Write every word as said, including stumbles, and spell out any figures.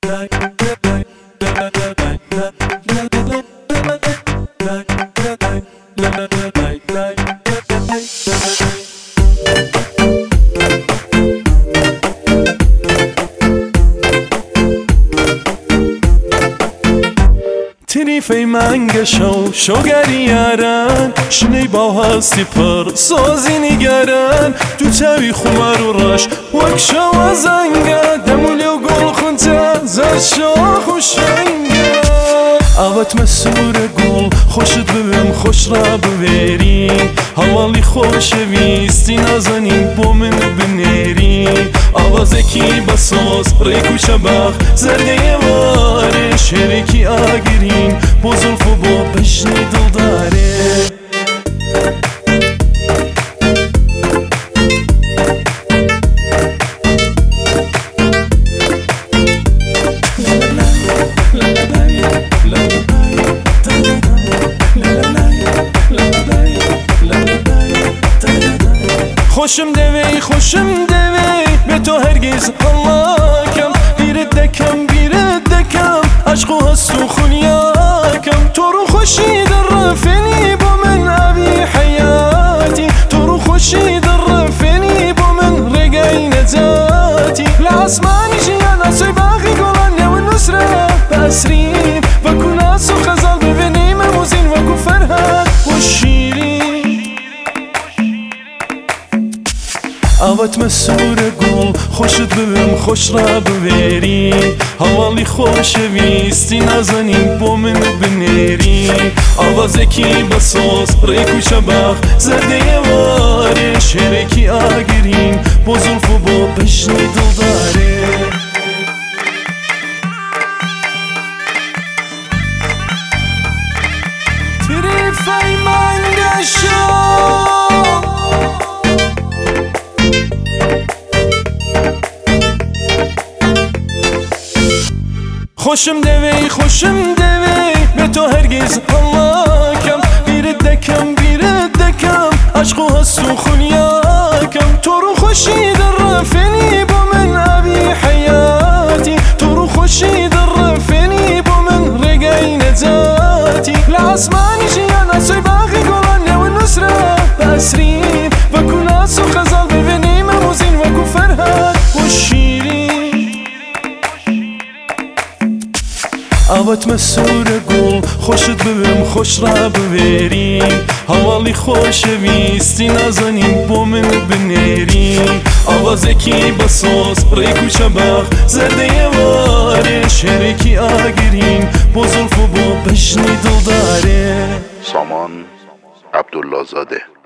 تریفی منگشو شوگریارن شنی با هستی پر سازی نگرن تو تاوی خمار و راش وک شو ازنگه دمولی و گل خونتا زر شاخ و شنگه اوت مسور گل خوشت ببیم خوش را ببری حوالی خوش ویستی نازنین با من بنری آوازه کی بساز ریکو شبخ زرده واره شرکی آگرین با زلف و با بشنی دل داره خوشم دوی خوشم دوی به تو هرگز حلاکم بیرد دکم بیرد دکم عشق و هست و خونیاکم تو رو خوشی در رفنی با من اوی حیاتی تو رو خوشی در رفنی با من رگای نجاتی لعصمانی جیان اصوی باقی گلانه و نصره بسرین و کناس و خزال ببینیم موزین و کو فرهد و شیرین اوت مسور گل خوشت ببیم خوش را ببری حوالی خوش ویستی نازنین با من بنری آوازه کی بساز ریکو شبخ زرده واره شرکی آگرین با زلف و با بشنی دل داره تریفی منگشو خوشم دوی خوشم دوی به تو هرگز حلاکم بیرد دکم بیرد دکم عشق و هست و خونیاکم تو رو خوشی در رفنی با من اوی حیاتی تو رو خوشی در رفنی با من رگای نجاتی لعصمانی جیان اصوی باقی گلانه و نصره بسرین و کناس و خزال ببینیم موزین و کو فرهد و شیرین اوت مسور گل خوشت ببیم خوش را ببری حوالی خوش ویستی نازنین با من بنری آوازه کی بساز ریکو شبخ زرده واره شرکی آگرین با زلف و با بشنی دل داره. سامان عبدالله زاده.